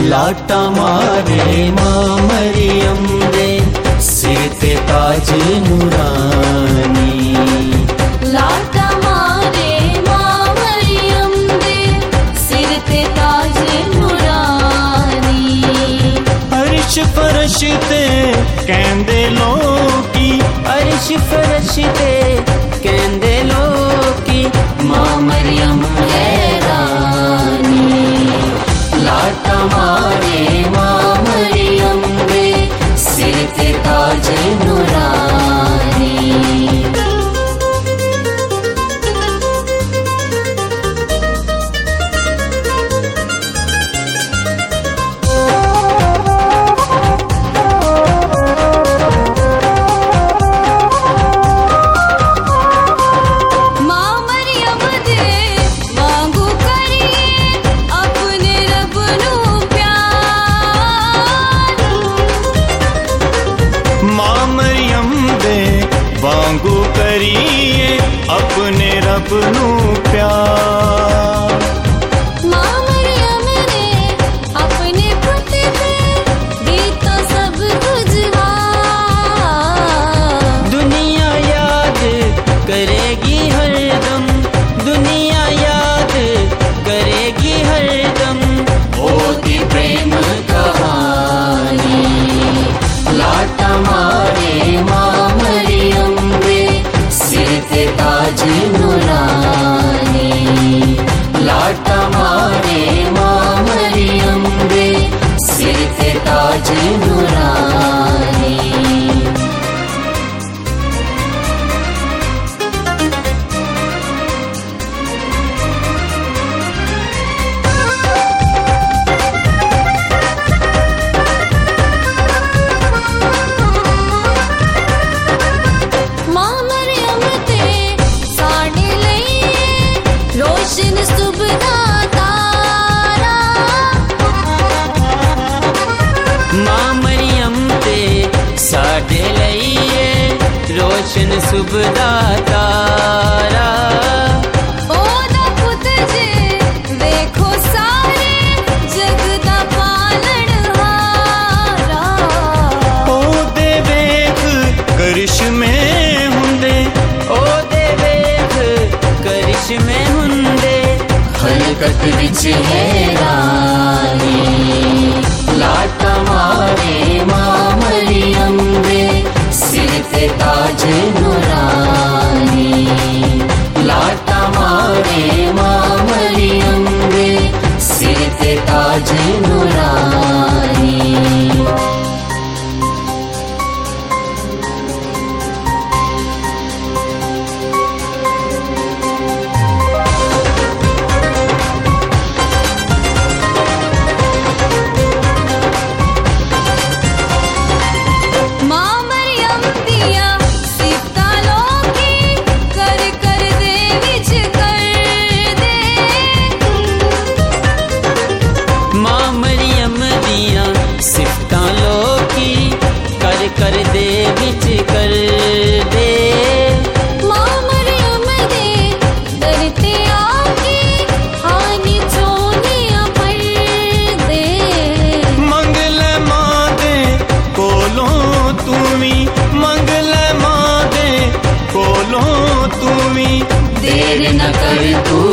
लाटा मारे मां मरियम दे सिर ते ताज नूरानी। लाटा मारे मां मरियम दे सिर ते ताज नूरानी। अर्श फरश ते कहंदे लोकी, अर्श फरश ते कहंदे लोकी मां मरियम हैरानी। लाटा मारे मां मरियम दे सिर ते ताज नूरानी। वांगू करिए अपने रब नू प्यार। मां मरियम ने अपने पुत पे दीता सब कुछ वार। दुनिया याद करेगी हरदम, दुनिया याद करेगी हरदम होती प्रेम कहानी। लाटा मारे मां मरियम दे सिर ते ताज नूरानी। लाटा मारे मां मरियम दे सिर ते ताज नूरानी। रोशन सुबह तारा। मां मरियम ते साडे लईए रोशन सुबह तारा। ओदा पुत जे देखो सारे जग दा पालनहारा। ओदे वेख करिश्मे हुंदे, ओदे वेख करिश्मे हुंदे खलकत विच हैरानी। लाटा मारे मां मरियम दे सिर ते ताज नूरानी। लाटा मारे मां मरियम दे सिर ते ताज नूरानी। कर दे विच कर दे। मां मरियम दे दर ते आके हानी चोनियां पर दे। मंगल मां दे कोलों तूवी, मंगल मां दे कोलों तूवी देर न कर तू